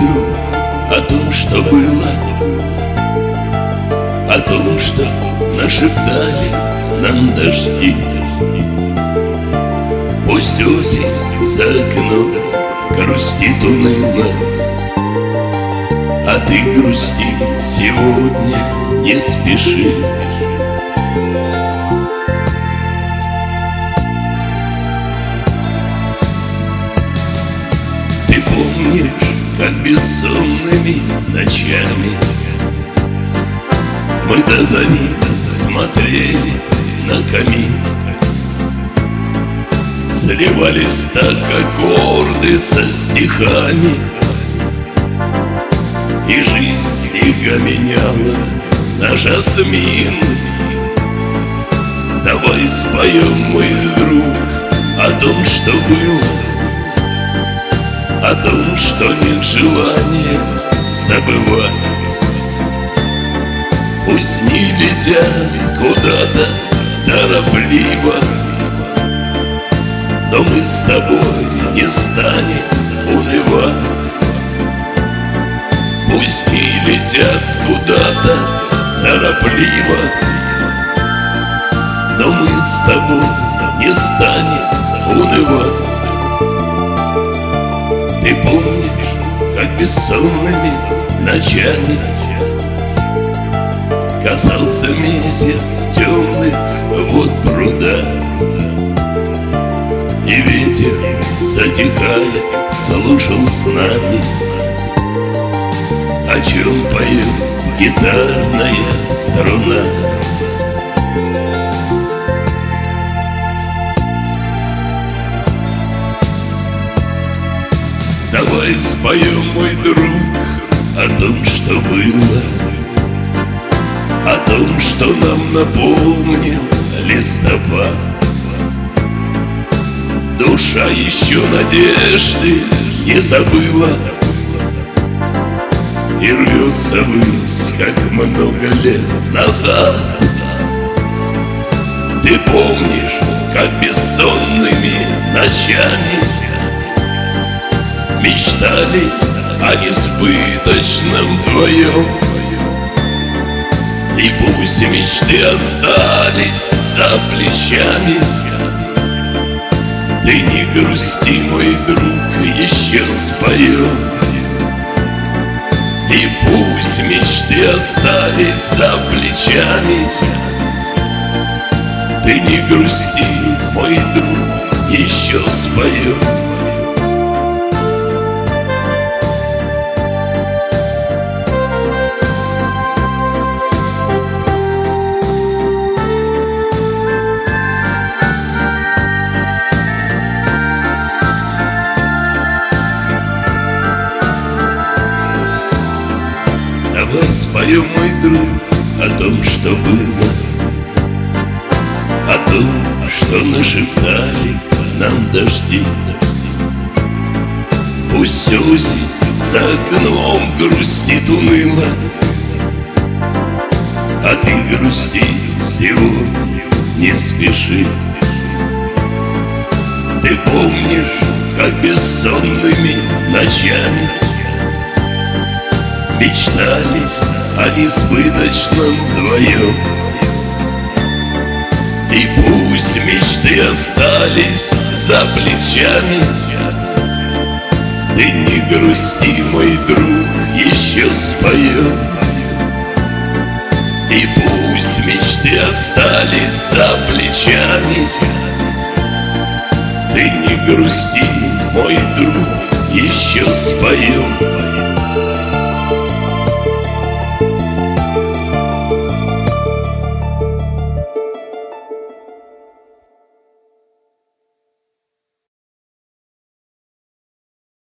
друг, о том, что было, о том, что нашептали нам дожди. Пусть осень за окном грустит уныло, а ты грусти сегодня не спеши. Ты помнишь, как бессонными ночами мы до зари смотрели на камин, сливались так аккорды со стихами, и жизнь снега меняла на жасмин. Давай споем, мой друг, о том, что было, о том, что нет желания забывать. Пусть не летят куда-то торопливо, но мы с тобой не станем унывать. Пусть не летят куда-то торопливо, но мы с тобой не станем унывать. Ты помнишь, как бессонными ночами касался месяц темных вод пруда, и ветер, затихая, слушал с нами, о чем поет гитарная струна. Давай споем, мой друг, о том, что было, о том, что нам напомнил листопад. Душа еще надежды не забыла и рвется ввысь, как много лет назад. Ты помнишь, как бессонными ночами мечтали о несбыточном вдвоем, и пусть мечты остались за плечами. Ты не грусти, мой друг, еще споем. И пусть мечты остались за плечами. Ты не грусти, мой друг, еще споем. Давай споем, мой друг, о том, что было, о том, что нашептали нам дожди. Пусть осень за окном грустит уныло, а ты грусти сегодня не спеши. Ты помнишь, как бессонными ночами мечтали о несбыточном вдвоем, и пусть мечты остались за плечами. Ты не грусти, мой друг, еще споем. И пусть мечты остались за плечами. Ты не грусти, мой друг, еще споем.